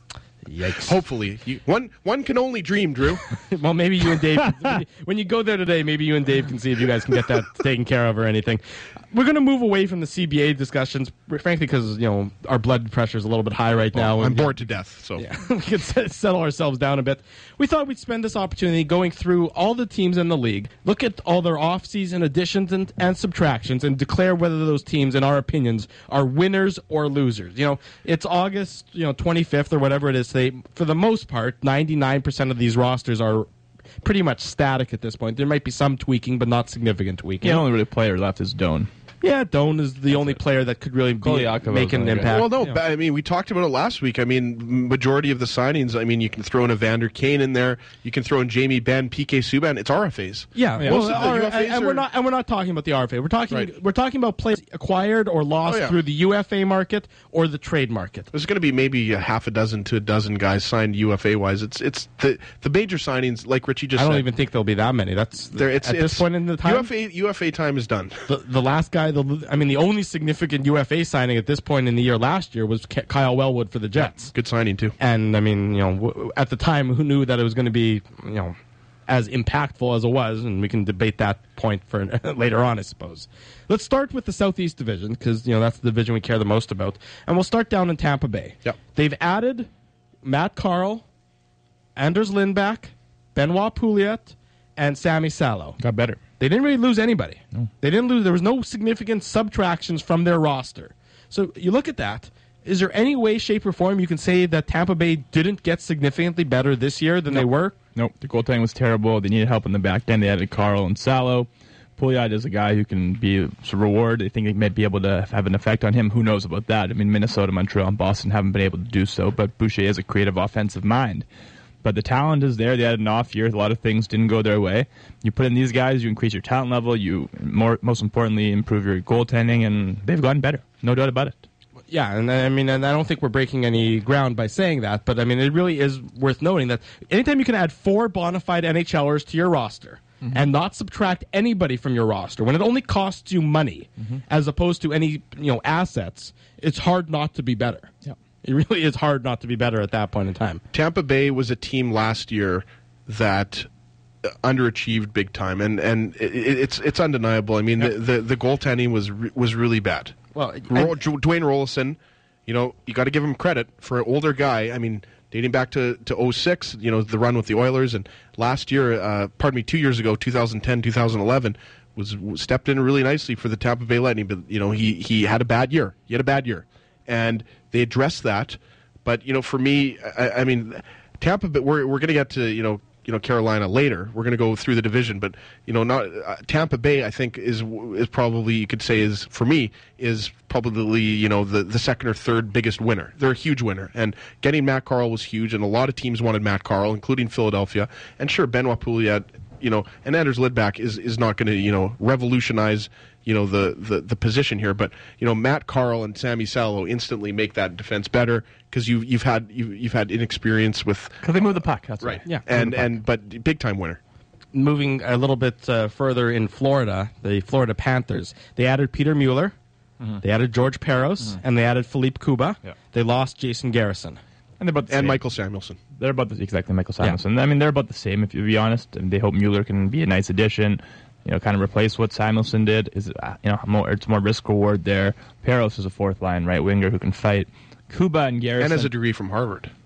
yikes! Hopefully, you, one one can only dream, Drew. Well, maybe you and Dave, when you- when you go there today, maybe you and Dave can see if you guys can get that taken care of or anything. We're going to move away from the C B A discussions, frankly, because you know our blood pressure is a little bit high right now. I'm and, bored to death. So Yeah, we could set- settle ourselves down a bit. We thought we'd spend this opportunity going through all the teams in the league, look at all their off-season additions and, and subtractions, and declare whether those teams, in our opinions, are winners or losers. You know, it's August, you know, twenty-fifth or whatever it is today. For the most part, ninety-nine percent of these rosters are pretty much static at this point. There might be some tweaking, but not significant tweaking. The only really player left is Doan. Yeah, Doan is the only player that could really be, Goliakova's make an only guy. impact. Well, no, Yeah. but, I mean, we talked about it last week. I mean, majority of the signings, I mean, you can throw in Evander Kane in there. You can throw in Jamie Benn, P K Subban. It's R F As. Yeah, Yeah. Well, Most of the our- U F As and, and we're are- not, and we're not talking about the R F A. We're talking, Right. we're talking about players acquired or lost Oh, yeah. through the U F A market or the trade market. There's going to be maybe a half a dozen to a dozen guys signed U F A wise. It's it's the the major signings, like Richie just I don't said. even think there'll be that many. That's there, it's, at it's, this point in the time. U F A U F A time is done. the, the last guy, the I mean, the only significant U F A signing at this point in the year last year was K- Kyle Wellwood for the Jets. Good signing too. And I mean, you know, w- at the time, who knew that it was going to be, you know, as impactful as it was? And we can debate that point for later on, I suppose. Let's start with the Southeast Division because you know that's the division we care the most about, and we'll start down in Tampa Bay. Yep. They've added Matt Carl, Anders Lindback, Benoit Pouliot, and Sammy Salo. Got better. They didn't really lose anybody. They didn't lose. There was no significant subtractions from their roster. So you look at that. Is there any way, shape, or form you can say that Tampa Bay didn't get significantly better this year than they were? Nope, the goaltending was terrible. They needed help in the back end. They added Carl and Salo. Pouliot is a guy who can be a reward. They think they might be able to have an effect on him. Who knows about that? I mean, Minnesota, Montreal, and Boston haven't been able to do so, but Boucher is a creative offensive mind. But the talent is there. They had an off year. A lot of things didn't go their way. You put in these guys, you increase your talent level. You, more, most importantly, improve your goaltending, and they've gotten better. No doubt about it. Yeah, and I mean, and I don't think we're breaking any ground by saying that, but I mean, it really is worth noting that anytime you can add four bona fide NHLers to your roster mm-hmm. and not subtract anybody from your roster, when it only costs you money mm-hmm. as opposed to any you know assets, it's hard not to be better. Yep. It really is hard not to be better at that point in time. Tampa Bay was a team last year that underachieved big time, and and it, it's it's undeniable. I mean, Yep. the, the the goaltending was re- was really bad. Well, Ro- I- Dwayne Rollison, you know, you got to give him credit for an older guy. I mean, dating back to to oh six, you know, the run with the Oilers, and last year, uh, pardon me, two years ago, twenty ten, twenty eleven, was, was stepped in really nicely for the Tampa Bay Lightning. But you know, he he had a bad year. He had a bad year, and they addressed that. But you know, for me, I, I mean, Tampa Bay. We're we're going to get to you know. You know Carolina later. We're going to go through the division, but you know, not uh, Tampa Bay. I think is is probably you could say is for me is probably you know the the second or third biggest winner. They're a huge winner, and getting Matt Carl was huge, and a lot of teams wanted Matt Carl, including Philadelphia. And sure, Benoit Pouliot, you know, and Anders Lidback is is not going to you know revolutionize you know the, the the position here, but you know Matt Carl and Sammy Salo instantly make that defense better because you you've had you you've had inexperience with Because they move the puck. That's right, why. Yeah. and and but big time winner. moving a little bit uh, further in Florida, the Florida Panthers, they added Peter Mueller, mm-hmm. they added George Peros, mm-hmm. and they added Philippe Kuba. Yeah. They lost Jason Garrison. And they're about the And same. Michael Samuelson. They're about the, exactly Michael Samuelson. I mean, they're about the same, if you be honest. And they hope Mueller can be a nice addition. You know, kind of replace what Samuelson did. Is uh, you know more? It's more risk reward there. Peros is a fourth line right winger who can fight. Kuba and Garrison. And has a degree from Harvard.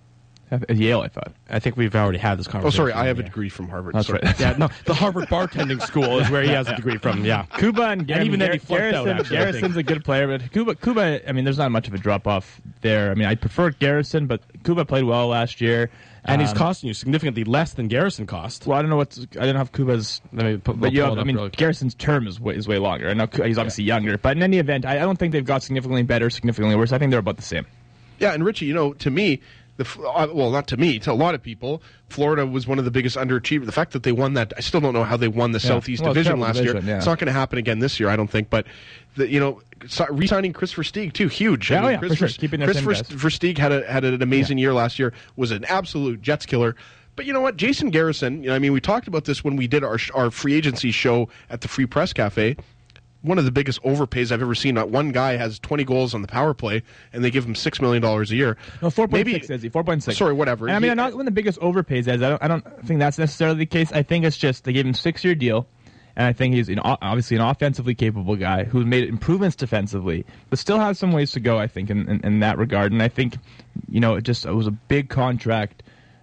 At Yale, I thought. I think we've already had this Oh, conversation. sorry, I have a yeah. degree from Harvard. That's sorry. right. Yeah, no, the Harvard bartending school is where he has a degree from. Yeah, Kuba and, And even then he Gar- flunked out, Garrison, actually, I think. Garrison's a good player, but Kuba, Kuba, I mean, there's not much of a drop off there. I mean, I prefer Garrison, but Kuba played well last year, and he's Um, costing you significantly less than Garrison cost. Well, I don't know what's. I don't have Kuba's. Let me put, But you pull have, it I up mean, really quick. Garrison's term is way, is way longer. I know Ku- he's obviously younger, but in any event, I, I don't think they've got significantly better, significantly worse. I think they're about the same. Yeah, and Richie, you know, to me, the f- uh, well, not to me, to a lot of people, Florida was one of the biggest underachievers. The fact that they won that, I still don't know how they won the Southeast Well, it's Division terrible last division, year. yeah. It's not going to happen again this year, I don't think. But the, you know, si- re-signing Chris Versteeg too, huge. Yeah, oh, yeah, Chris for sure. Verst- Keeping their Chris same Verst- guys. Versteeg had a, had an amazing year last year. Was an absolute Jets killer. But you know what, Jason Garrison. You know, I mean, we talked about this when we did our sh- our free agency show at the Free Press Cafe. One of the biggest overpays I've ever seen. Not one guy has twenty goals on the power play, and they give him six million dollars a year. No, four point Maybe- six is he? Four point six. Sorry, whatever. And I mean, He- not one of the biggest overpays is. I don't. I don't think that's necessarily the case. I think it's just they gave him six year deal, and I think he's an, obviously an offensively capable guy who's made improvements defensively, but still has some ways to go. I think in, in, in that regard, and I think you know it just it was a big contract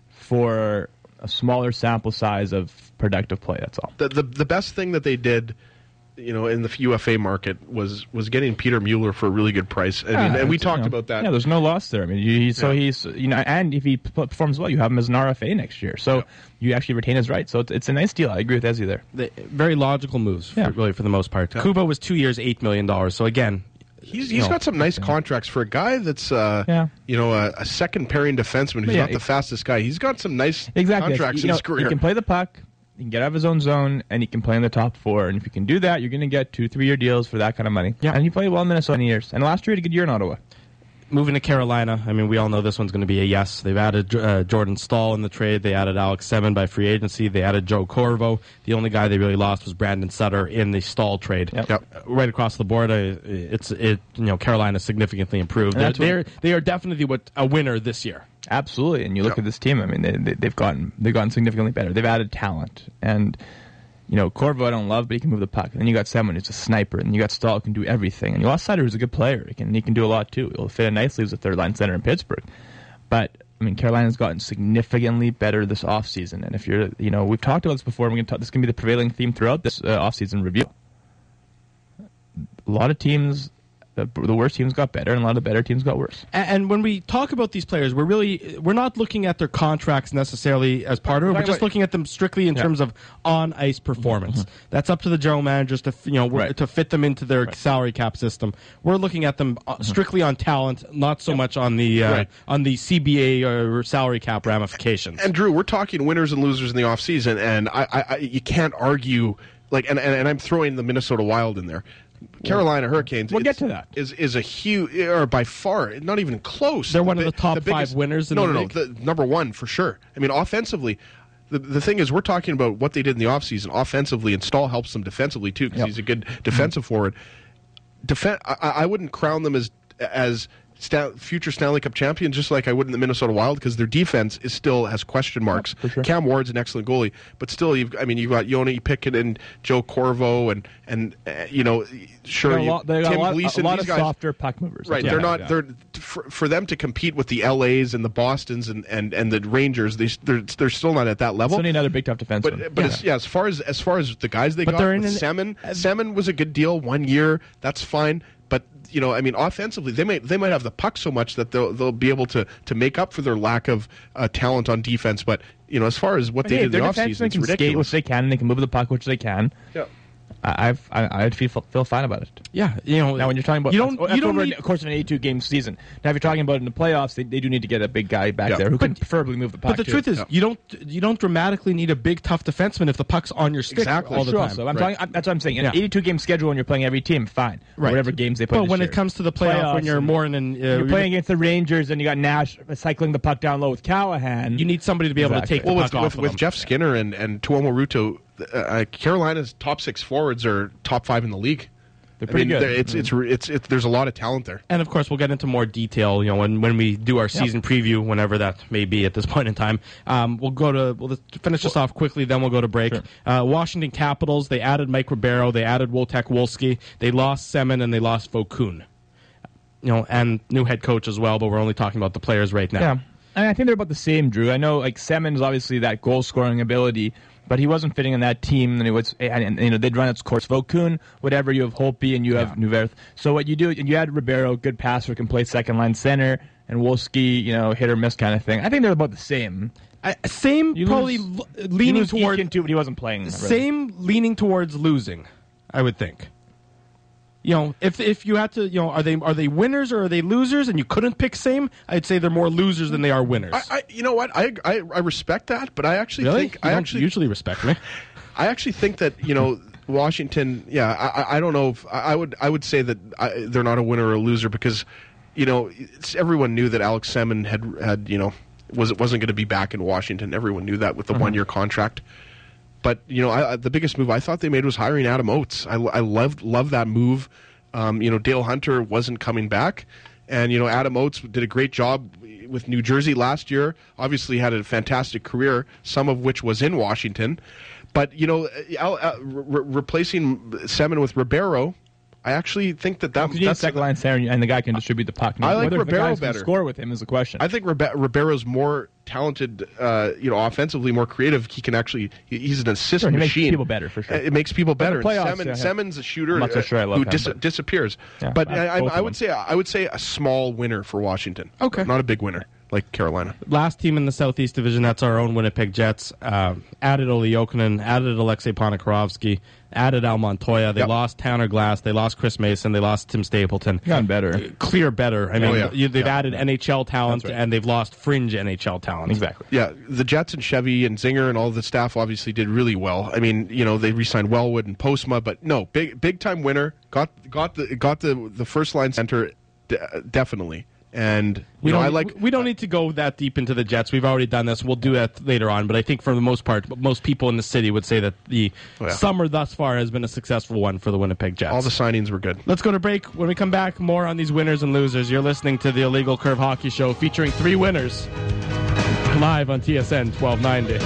for a smaller sample size of productive play. That's all. the, the the best thing that they did, you know, in the U F A market was was getting Peter Mueller for a really good price. I mean, Yeah, and we it's, talked you know, about that. Yeah, there's no loss there. I mean, you, he, so Yeah. he's you know, and if he p- performs well, you have him as an R F A next year. So Yeah. you actually retain his rights. So it's, it's a nice deal. I agree with Ezzy there. The, very logical moves, for, Yeah. really, for the most part. Kuba was two years, eight million dollars. So again, He's you he's know, got some nice contracts for a guy that's uh, Yeah. you know a, a second pairing defenseman who's Yeah, not the it- fast guy. He's got some nice Exactly. contracts You in know, his career. He can play the puck. He can get out of his own zone, and he can play in the top four. And if you can do that, you're going to get two, three-year deals for that kind of money. Yeah. And he played well in Minnesota many years. And last year he had a good year in Ottawa. moving to Carolina, I mean, we all know this one's going to be a yes. They've added uh, Jordan Stahl in the trade. They added Alex Semin by free agency. They added Joe Corvo. The only guy they really lost was Brandon Sutter in the Stahl trade. Yep. Yep. Uh, Right across the board, uh, it's it. You know, Carolina significantly improved. And They're, that's what- they're they are definitely what a winner this year. Absolutely, and you look Yep. at this team. I mean, they, they, they've gotten they've gotten significantly better. They've added talent, and you know Corvo I don't love, but he can move the puck. And then you got Semin who's a sniper, and you got Stahl who can do everything. And you lost Sutter who's a good player. He can he can do a lot too. He'll fit in nicely as a third line center in Pittsburgh. But I mean, Carolina's gotten significantly better this offseason. And if you're, you know, we've talked about this before. We're going to talk. This is going to be the prevailing theme throughout this uh, offseason review. A lot of teams. The, the worst teams got better, and a lot of the better teams got worse. And, and when we talk about these players, we're really we're not looking at their contracts necessarily as part of it. We're talking just about- looking at them strictly in Yeah. terms of on ice performance. That's up to the general managers to f- you know Right. to fit them into their salary cap system. We're looking at them uh, strictly on talent, not so much on the uh, Right. on the C B A or salary cap ramifications. And Drew, we're talking winners and losers in the offseason, and I, I, I, you can't argue like, and, and, and I'm throwing the Minnesota Wild in there. Carolina Hurricanes. We'll it's- get to that. Is is a huge, or by far, not even close. They're one of the top biggest- five winners in no, the no, league. no, the number one for sure. I mean, offensively, the the thing is, we're talking about what they did in the offseason offensively, and Stahl helps them defensively too because Yep. he's a good defensive forward. Defen- I, I wouldn't crown them as as Sta- future Stanley Cup champions, just like I would in the Minnesota Wild, because their defense is still has question marks. for sure. Cam Ward's an excellent goalie, but still, you've I mean, you've got Yoni Pickett and Joe Corvo, and and uh, you know, sure, They got a you, lot, they got Tim a lot, Gleason, a lot these of guys, softer puck movers. right? That's They're what not. I- They're for, for them to compete with the L A's and the Bostons and, and, and the Rangers. They they're, they're still not at that level. Still need another big tough defenseman. But but As, yeah, as far as as far as the guys they But got, they're in with an- Semin, Semin was a good deal one year. That's fine. But you know, I mean, offensively, they might they might have the puck so much that they'll they'll be able to, to make up for their lack of uh, talent on defense. But you know, as far as what But they hey, did in their the defensemen offseason, it's can skate ridiculous. which they can, and they can move the puck which they can. Yeah. I, I've I, I'd feel feel fine about it. yeah, you know. Now, when you're talking about you don't that's you don't over need, the course of an eighty-two game season. Now, if you're talking about in the playoffs, they, they do need to get a big guy back Yeah. there who can But- preferably move the puck. But the too. truth is, you don't you don't dramatically need a big tough defenseman if the puck's on your stick Exactly. all the Sure, time. also. I'm Right. talking. That's what I'm saying. In Yeah. an eighty-two game schedule, when you're playing every team, fine. Right. Whatever games they play. But this when year. it comes to the playoff, Playoffs when you're and- more in an, uh, you're playing against the Rangers, and you got Nash cycling the puck down low with Callahan. you need somebody to be able to Exactly. take the Well, puck with off with, of with them. Jeff Skinner and and Tuomo Ruto, uh, Carolina's top six forwards are top five in the league. They're I pretty mean, good. they're- It's, it's it's it's there's a lot of talent there. And of course, we'll get into more detail, you know, when, when we do our season preview, whenever that may be at this point in time. Um, we'll go to we'll just finish this off quickly, then we'll go to break. Sure. Uh, Washington Capitals, they added Mike Ribeiro, they added Wojtek Wolski, they lost Semin, and they lost Vokun. You know, and new head coach as well, but we're only talking about the players right now. Yeah. I think they're about the same, Drew. I know, like, Semin is obviously that goal-scoring ability, but he wasn't fitting in that team. And it was, and, and, you know, they'd run its course. Vokun, whatever, you have Holtby and you have Yeah. Nuverth. So what you do, and you add Ribeiro, good passer, can play second-line center, and Wolski, you know, hit or miss kind of thing. I think they're about the same. I, same, You probably lose- l- You leaning lose towards Eakin too, but he wasn't playing. really. same leaning towards losing, I would think. You know, if if you had to, you know, are they are they winners or are they losers? And you couldn't pick same. I'd say they're more losers than they are winners. I, I, you know what? I, I I respect that, but I actually really? think You I don't actually usually respect me. I actually think that you know Washington. Yeah, I, I- I don't know if I I would I would say that I, they're not a winner or a loser because you know it's, everyone knew that Alex Semin had had you know was it wasn't going to be back in Washington. Everyone knew that with the one year contract. But you know, I, I- the biggest move I thought they made was hiring Adam Oates. I, I loved loved that move. Um, you know, Dale Hunter wasn't coming back, and you know, Adam Oates did a great job with New Jersey last year. Obviously, had a fantastic career, some of which was in Washington. But you know, uh, uh, re- replacing Semin with Ribeiro, I actually think that that You need a that's second line center, and the guy can distribute the puck. I like Whether the Ribeiro guys can better. Score with him is the question. I think Ribe- Ribeiro's more talented, uh, you know, offensively, more creative. He can actually, he- he's an assist Sure, he makes machine. people better, for sure. Uh, It makes people better. the And playoffs, Semin, yeah, yeah. Semin's a shooter I'm not so uh, sure I love who him, dis- but- disappears. Yeah, but I- I, both I, I of would them. say I would say a small winner for Washington. Okay. Not a big winner like Carolina. Last team in the Southeast Division, that's our own Winnipeg Jets. Uh, added Oli Jokinen, added Alexei Ponikarovsky, added Al Montoya. They Yep. lost Tanner Glass. They lost Chris Mason. They lost Tim Stapleton. gotten better. Clear better. I mean, Oh, yeah. you, they've Yeah. added N H L talent, That's right. and they've lost fringe N H L talent. Exactly. Yeah, the Jets and Chevy and Zinger and all the staff obviously did really well. I mean, you know, they re-signed Wellwood and Postma, but no, big big time winner. Got got the got the the first line center de- definitely. And you We know, don't, I like we don't need to go that deep into the Jets. We've already done this. We'll do that later on. But I think for the most part, most people in the city would say that the Oh, yeah. summer thus far has been a successful one for the Winnipeg Jets. all the signings were good. Let's go to break. When we come back, more on these winners and losers. You're listening to the Illegal Curve Hockey Show featuring three winners live on T S N twelve ninety.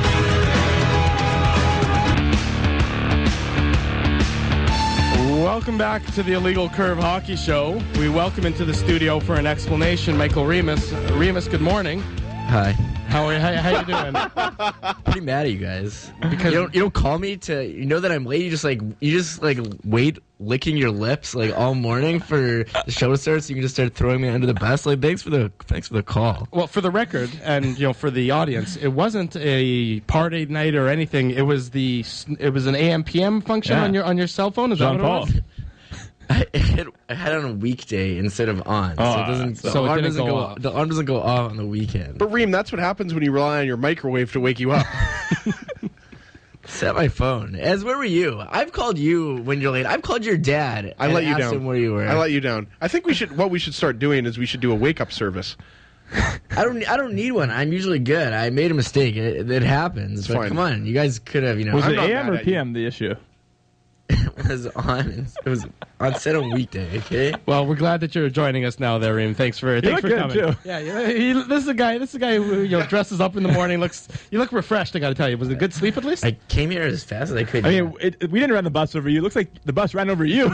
Welcome back to the Illegal Curve Hockey Show. We welcome into the studio for an explanation Michael Remus. Uh, Remus, good morning. Hi. How are how, how you doing? Pretty mad at you guys Because- you don't you don't call me to you know that I'm late. You just like you just like wait licking your lips like all morning for the show to start, so you can just start throwing me under the bus. Like thanks for the thanks for the call. Well, for the record, and you know, for the audience, it wasn't a party night or anything. It was the it was an A M P M function Yeah. on your on your cell phone. Is that Jean what Paul. it was? I had, I had it on a weekday instead of on, so Oh, it doesn't. so the it alarm didn't doesn't go go. off. The alarm doesn't go off on the weekend. But Reem, that's what happens when you rely on your microwave to wake you up. Set my phone. As where were you? I've called you when you're late. I've called your dad. I and let you asked down. him where you were. I let you down. I think we should. What we should start doing is we should do a wake up service. I don't. I don't need one. I'm usually good. I made a mistake. It, it happens. But fine. come on, you guys could have. You know, Was I'm it not A M mad or at you. P M the issue? it was on. It was on set on weekday. Okay. Well, we're glad that you're joining us now, there, Reem. Thanks for thanks look for good, coming. too. Yeah, yeah. He, this is a guy. This is a guy who you know dresses up in the morning. Looks you look refreshed. I got to tell you, was it a good sleep at least? I came here as fast as I could. I mean, it, it- we didn't run the bus over you. It looks like the bus ran over you.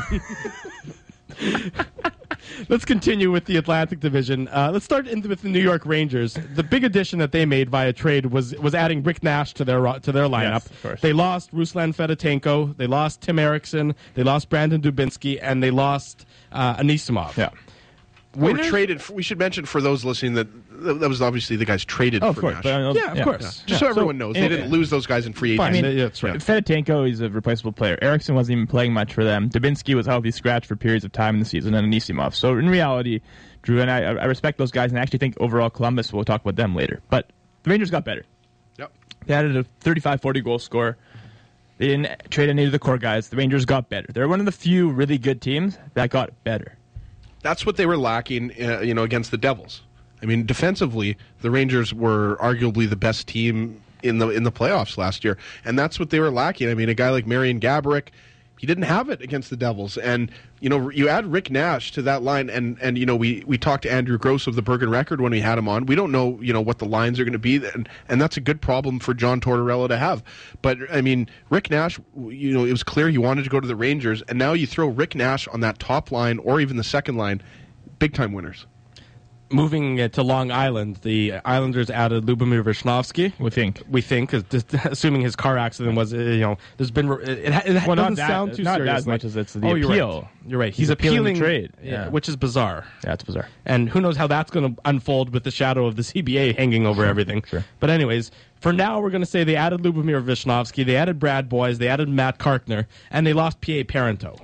Let's continue with the Atlantic Division. Uh, let's start in, with the New York Rangers. The big addition that they made via trade was was adding Rick Nash to their ro- to their lineup. Yes, of course. They lost Ruslan Fedotenko, they lost Tim Erickson, they lost Brandon Dubinsky, and they lost uh, Anisimov. yeah. We were Winners- traded. For, we should mention for those listening that that was obviously the guys traded Oh, of for course. Nash. But, uh, Yeah, of course. Just so Yeah. everyone knows, they and- didn't lose those guys in free Fine, agency. yeah, that's right. Fedotenko is a replaceable player. Erickson wasn't even playing much for them. Dubinsky was healthy scratch for periods of time in the season, and Anisimov. So in reality, Drew and I, I respect those guys, and I actually think overall Columbus, we'll talk about them later. But the Rangers got better. Yep. They added a thirty-five forty goal scorer. They didn't trade any of the core guys. The Rangers got better. They're one of the few really good teams that got better. That's what they were lacking, uh, you know, against the Devils. I mean, defensively, the Rangers were arguably the best team in the in the playoffs last year, and that's what they were lacking. I mean, a guy like Marian Gaborik, he didn't have it against the Devils, and you know, you add Rick Nash to that line, and and you know, we we talked to Andrew Gross of the Bergen Record when we had him on. We don't know, you know, what the lines are going to be, and and that's a good problem for John Tortorella to have. But I mean, Rick Nash, you know, it was clear he wanted to go to the Rangers, and now you throw Rick Nash on that top line or even the second line, big time winners. moving uh, to Long Island, the Islanders added Lubomir Visnovsky. We think. We think, 'cause just, assuming his car accident was, uh, you know, there's been, it, it, it Well, doesn't not that, sound too not serious. as much as it's the oh, you're appeal. Right. You're right. He's He's, appealing appealing the trade. yeah, Yeah. which is bizarre. Yeah, it's bizarre. And who knows how that's going to unfold with the shadow of the C B A hanging over everything. Sure. But anyways, for now, we're going to say they added Lubomir Visnovsky, they added Brad Boyes, they added Matt Kartner, and they lost P A Parento.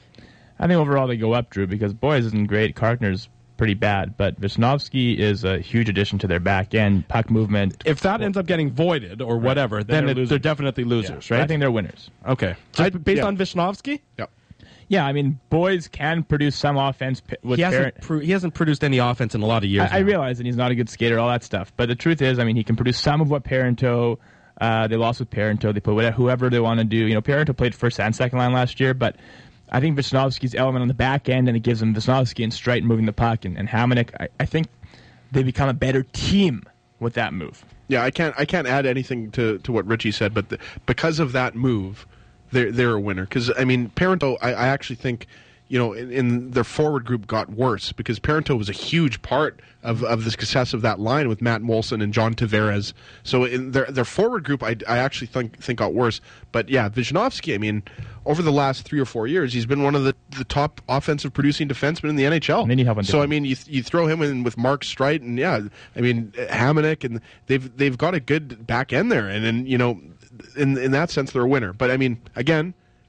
I think overall they go up, Drew, because Boyes isn't great. Kartner's pretty bad, but Visnovsky is a huge addition to their back end, puck movement. If that ends up getting voided or whatever, Then then, they're it, losers. they're definitely losers, Yeah. right? I think they're winners. Okay. Just I'd- based yeah. on Visnovsky? Yep. Yeah, I mean, Boyes can produce some offense p- with He hasn't, Parent- pro- he hasn't produced any offense in a lot of years. I, I now. realize that he's not a good skater, all that stuff. But the truth is, I mean, he can produce some of what Parento. Uh, they lost with Parento. They put whatever, whoever they want to do. You know, Parento played first and second line last year, but I think Visnovsky's element on the back end, and it gives him Visnovsky and Streit moving the puck, and, and Hamonic. I, I think they become a better team with that move. Yeah, I can't. I can't add anything to, to what Richie said, but the, because of that move, they're they're a winner. Because I mean, Parento, I, I actually think, you know, in, in their forward group got worse because Parento was a huge part of, of the success of that line with Matt Molson and John Tavares. So in their their forward group, I, I actually think think got worse. But yeah, Visnovsky, I mean, over the last three or four years, he's been one of the, the top offensive producing defensemen in the N H L. And then you have one so I different- mean, you you throw him in with Mark Streit, and yeah, I mean Hamonic, and they've they've got a good back end there, and then you know, in in that sense, they're a winner. But I mean, again,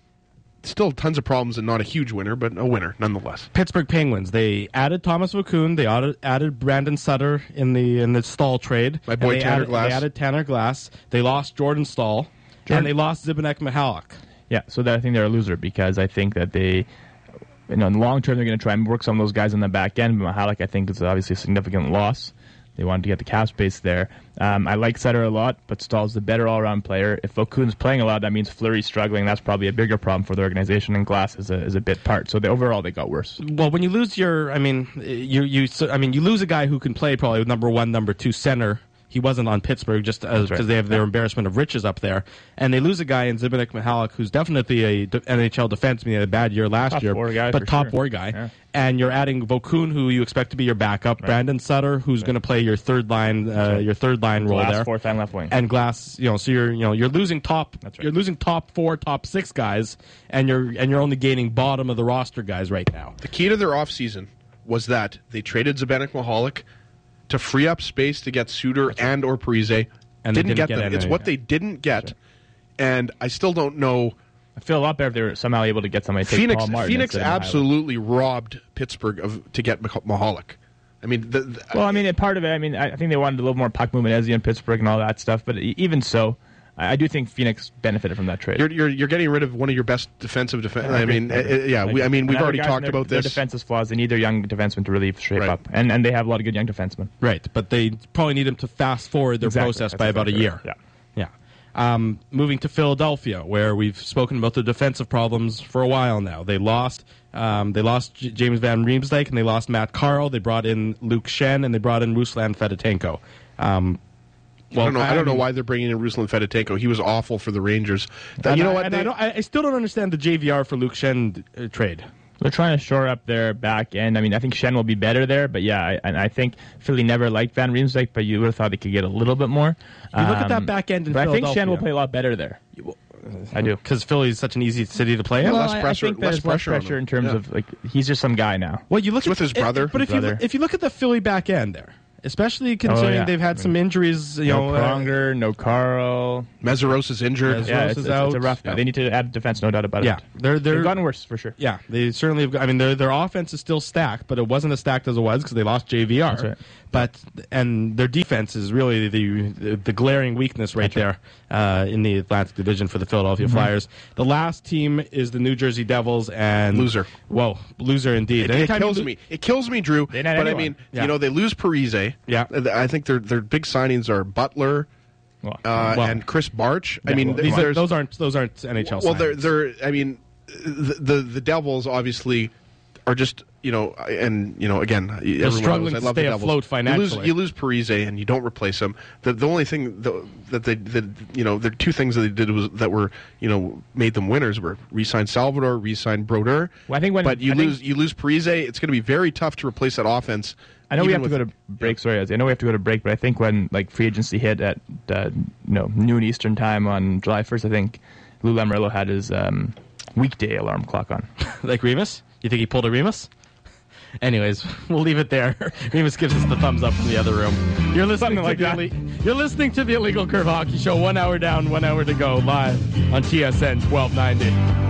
still tons of problems and not a huge winner, but a winner nonetheless. Pittsburgh Penguins. They added Thomas Vokoun. They added, added Brandon Sutter in the in the Stahl trade. My boy And they Tanner added, Glass. They added Tanner Glass. They lost Jordan Stahl. Jordan- And they lost Zibnek Michalek. Yeah, so that, I think they're a loser because I think that they, you know, in the long term, they're going to try and work some of those guys on the back end. But Michalek, I think, is obviously a significant loss. They wanted to get the cap space there. Um, I like Sutter a lot, but Stahl's the better all-around player. If Vokoun's playing a lot, that means Fleury's struggling. That's probably a bigger problem for the organization, and Glass is a, is a bit part. So they, overall, they got worse. Well, when you lose your, I mean, you you, so, I mean, you lose a guy who can play probably number one, number two center. He wasn't on Pittsburgh just because right. they have their embarrassment of riches up there, and they lose a guy in Zibnek Michalek who's definitely a d- N H L defenseman. He had a bad year last Top year, four guy but for top sure. four guy. Yeah. And you're adding Vokoun, who you expect to be your backup, Brandon Sutter, who's going to play your third line, uh, your third line role Glass, there, fourth line left wing. and Glass. You know, so you're you know you're losing top, That's right. you're losing top four, top six guys, and you're and you're only gaining bottom of the roster guys right now. The key to their offseason was that they traded Zibnek Michalek to free up space to get Suter and or Parise. And they didn't, didn't get, get them. any. It's what they didn't get, and I still don't know. I feel a lot better if they were somehow able to get somebody to take Phoenix Paul Martin. Phoenix instead of Michalek. absolutely robbed Pittsburgh of to get Mich- Michalek. I mean, the, the, Well, I mean, part of it, I mean, I I think they wanted a little more puck movement as in Pittsburgh and all that stuff. But e- even so, I I do think Phoenix benefited from that trade. you're, you're you're getting rid of one of your best defensive defense. I agree, mean, I agree. uh, yeah, I we, agree. I mean, And we've other already guys, talked their- about their this. defensive flaws. They need their young defensemen to really shape Right. up, and and they have a lot of good young defensemen. Right, but they probably need them to fast forward their Exactly. process That's by about a exactly year. right. Yeah. Yeah. Um, moving to Philadelphia, where we've spoken about the defensive problems for a while now. They lost, um, they lost J- James Van Riemsdyk, and they lost Matt Carl. They brought in Luke Shen, and they brought in Ruslan Fedotenko. Um, I don't know. I, don't know mean- why they're bringing in Ruslan Fedotenko. He was awful for the Rangers. Th- And you know I, what? and They- I, don't, I I still don't understand the J V R for Luke Shen uh, trade. They're trying to shore up their back end. I mean, I think Shen will be better there, but yeah, I, and I think Philly never liked Van Riemsdyk, but you would have thought they could get a little bit more. You look at that back end in but I think Shen Philadelphia. will play a lot better there. I do. Because Philly is such an easy city to play in. less I- pressure- I think less there's pressure on less pressure him. in terms Yeah. of like he's just some guy now. Well, you look It's at with his it- brother. but if His you brother. if you look at the Philly back end there, especially considering yeah. they've had some injuries, you No know, uh, Pronger, no Carl. Meseros is injured. Mes- Yeah, Rose it's, is it's, it's a out. rough. Yeah. They need to add defense, no doubt about yeah, it. they're they're They've gotten worse for sure. Yeah, they certainly have. got- I mean, their their offense is still stacked, but it wasn't as stacked as it was because they lost J V R. That's right. But and their defense is really the the, the glaring weakness right there uh, in the Atlantic Division for the Philadelphia Mm-hmm. Flyers. The last team is the New Jersey Devils, and Loser. Whoa, loser indeed. It, it Anytime you kills lo- me. It kills me, Drew. They But not I anyone. mean, Yeah. you know, they lose Parise. Yeah. I think their their big signings are Butler Well, uh, Well, and Chris Barch. I yeah, mean, well, These are, there's- those aren't those aren't N H L. well, they're signings. they're. I mean, the, the the Devils obviously are just, you know, and you know, again, everyone struggling knows, I to love stay the Devils. afloat financially. You lose, you lose Parise and you don't replace him. The the only thing the, that they that you know, the two things that they did was that were, you know, made them winners were re-sign Salvador, re-sign Brodeur. Well, I think when- but you I think- lose you lose Parise, it's going to be very tough to replace that offense I know we even have to go with- to break. Sorry, Ozzy. I know we have to go to break, but I think when like free agency hit at uh, you know noon Eastern time on July first, I think Lou Lamoriello had his um, weekday alarm clock on. Like Remus? You think he pulled a Remus? Anyways, we'll leave it there. Remus gives us the thumbs up from the other room. You're listening Something to like the that. Ille- You're listening to the Illegal Curve Hockey Show. One hour down, one hour to go, live on T S N twelve ninety.